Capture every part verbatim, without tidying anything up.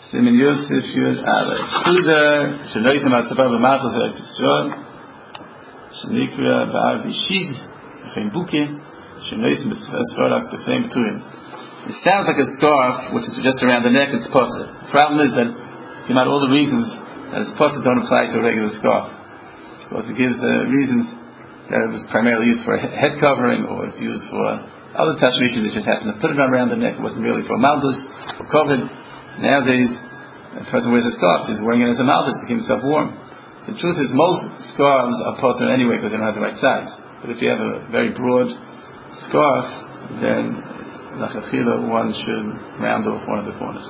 Simin Yosef Yud Aleph. Chuda Shenoisim Atzavar B'Machos Eretz Yisrael Shenikra Ba'ar B'Shid V'chein Buke Shenoisim B'Sfar Aktefeim Turim. It sounds like a scarf which is just around the neck and it's potter. The problem is that about all the reasons that it's potter don't apply to a regular scarf. Because it gives uh, reasons that it was primarily used for a head covering or it's used for other tashmishim that just happened to put it around the neck. It wasn't really for malbus or covered. Nowadays, a person wears a scarf, he's wearing it as a malbus to keep himself warm. The truth is, most scarves are potter anyway because they don't have the right size. But if you have a very broad scarf, then lachatchila one should round off one of the corners.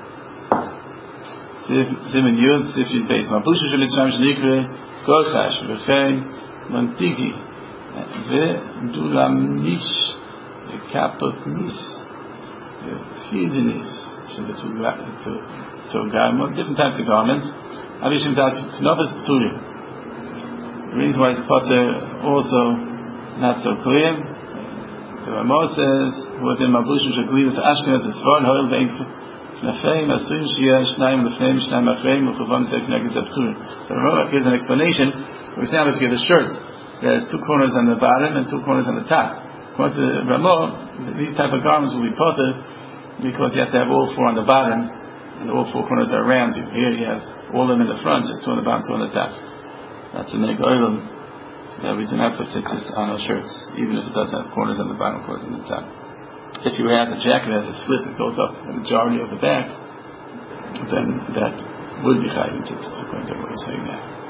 Simin Yud, Sif Yud Beis. Mabusha shel Mitzrayim shenikre Gochash v'chein Mantigi v'dulamish v'kapot nis v'fidinis. To, to, to garment, different types of garments. Avishim dat knofes turim. The reason why it's potter also not so clear. The Ramah says, "What in mabushim shagливus Ashkenaz is far hoil vein knafeim asuim shia shnayim lefneim shnayim achreim uchavam zek neged zapturim." So the Ramah gives an explanation. For example, if you have a shirt that has two corners on the bottom and two corners on the top, according to the Ramah, these type of garments will be potter because you have to have all four on the bottom and all four corners are around you. Here you have all of them in the front, just two on the bottom, two on the top. That's a minig oilam that we do not put tzitzis on our shirts, even if it does have corners on the bottom, corners on the top. If you have a jacket that has a slit that goes up the majority of the back, then that would be chayv in tzitzis, according to what we're saying now.